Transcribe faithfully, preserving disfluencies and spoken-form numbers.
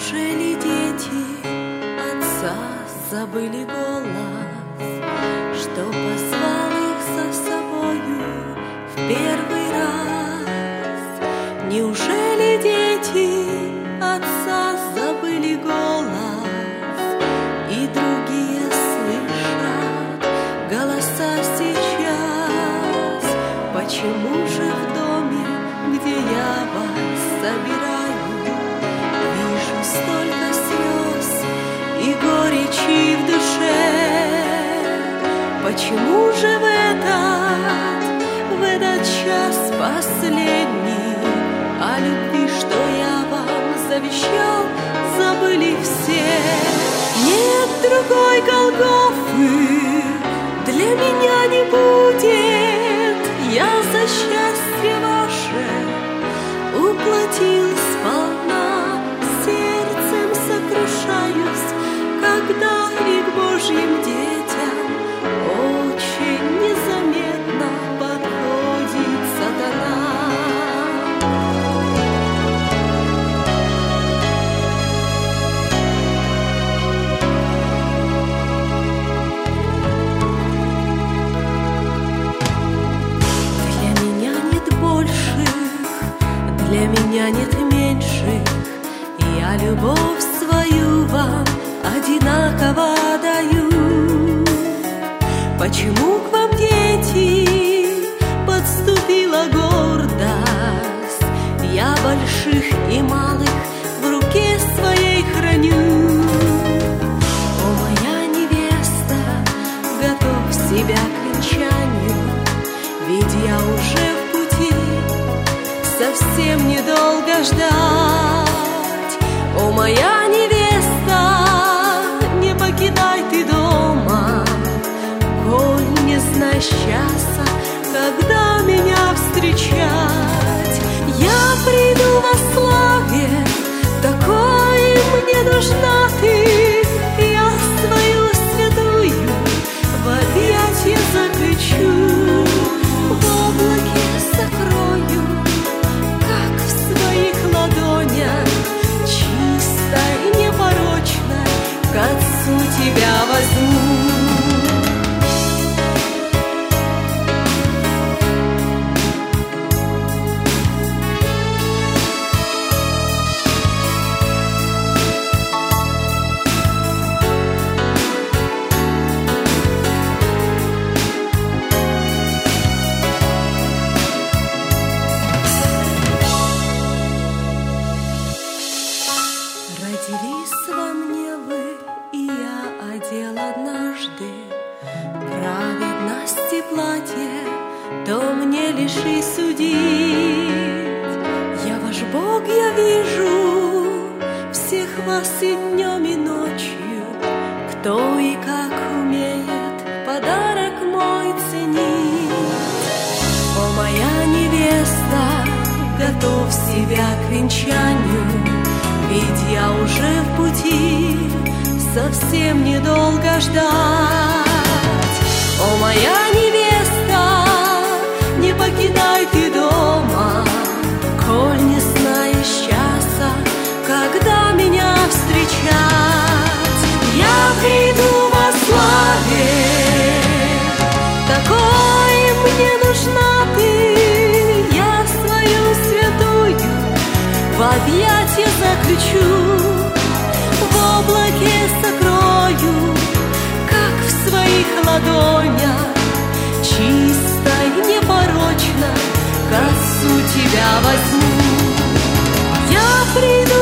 Неужели дети отца забыли голос, что позвал их за собою в первый раз? Неужели дети отца забыли голос, и другие слышат голоса сейчас? Почему же в доме, где я вас собираю, вижу столько слез и горечи в душе? Почему же в этот, в этот час последний о любви, что я вам завещал, забыли все? Нет другой Голгофы для меня не будет. Я за счастье ваше уплатил сполна. Сердцем сокрушаюсь, когда и к Божьим детям очень незаметно подходит сатана. Для меня нет меньших, я любовь свою вам одинаково даю. Почему к вам, дети, подступила гордость? Я больших и малых в руке своей храню. О, моя невеста, готовь себя к венчанию, ведь я уже в пути, совсем недолго ждать. О, моя невеста, не покидай ты дома, коль не знаешь часа, когда меня встречать. Я приду во славе, такой мне нужна ты. Я свою святую в объятье заключу, в облаке сокрою, как в своих ладонях, чисто и непорочно к Отцу тебя возьму. Родились во мне вы, и я одел однажды праведности платье, то мне лишь и судить. Я ваш Бог, я вижу всех вас и днем, и ночью, кто и как умеет подарок мой ценить. О, моя невеста, готовь себя к венчанию, ведь я уже в пути, совсем недолго ждать. О, моя невеста, не покидай ты дома, коль не знаешь часа, когда меня встречать. Я приду во славе, такой мне нужна ты. Я свою святую в объятье заключу, в облаке сокрою, как в своих ладонях, чисто и непорочно к Отцу тебя возьму. Я приду